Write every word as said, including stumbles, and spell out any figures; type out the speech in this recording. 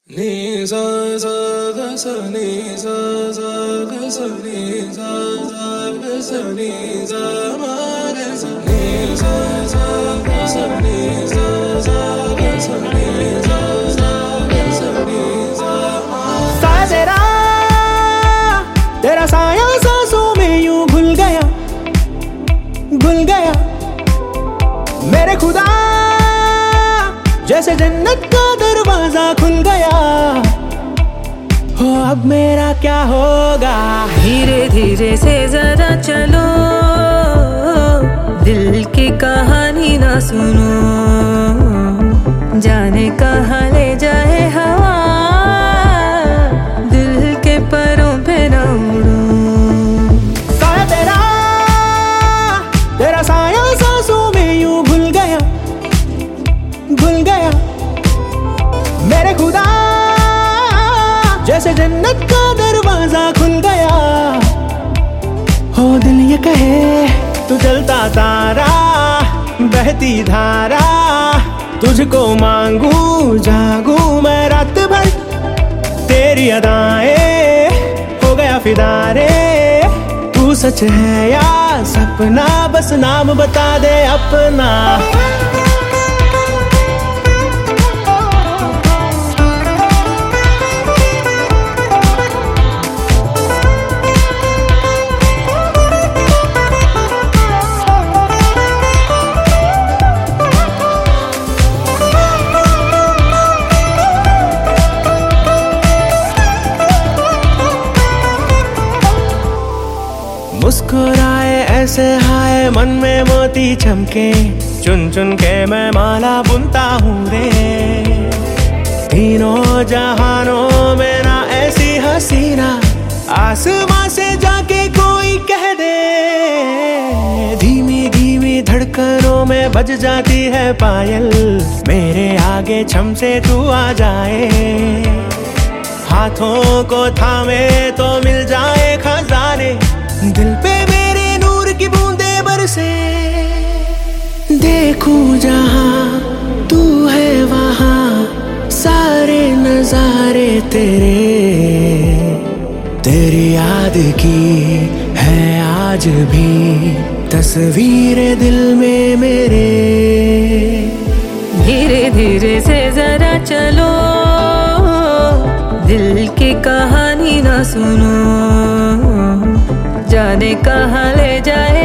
Ni sa sa ga sa ni sa sa ga sa ni sa sa ga sa ni sa ma ga sa ni sa sa ga sa ni sa sa ga sa ni sa sa ga sa ni sa ma सा तेरा तेरा साया सांसों में यूं घुल गया घुल गया मेरे खुदा जैसे जन्नत का दरवाजा खुल गया हो अब मेरा क्या होगा। धीरे धीरे से जरा चलो, दिल की कहानी ना सुनो, जाने कहाँ ले जाए हवा, दिल के परों पे ना उड़ो। साया तेरा तेरा साया सांसों में यूं घुल गया घुल गया मेरे खुदा जैसे जन्नत का दरवाजा खुल गया हो दिल ये कहे तू जलता तारा बहती धारा तुझको मांगू जागू मैं रात भर तेरी अदाएं हो गया फिदा रे तू सच है या सपना बस नाम बता दे अपना। मुस्कुराए ऐसे हाय मन में मोती चमके चुन चुन के मैं माला बुनता हूँ रे तीनों जहानों में ना ऐसी हसीना आसमां से जाके कोई कह दे धीमी धीमी धड़कनों में बज जाती है पायल मेरे आगे छम से तू आ जाए हाथों को थामे तो मिल जाए खजाने दिल पे मेरे नूर की बूंदे बरसे देखूं जहां तू है वहां सारे नजारे तेरे तेरी याद की है आज भी तस्वीरें दिल में मेरे। धीरे धीरे से जरा चलो, दिल की कहानी ना सुनो, जाने कहाँ ले जाए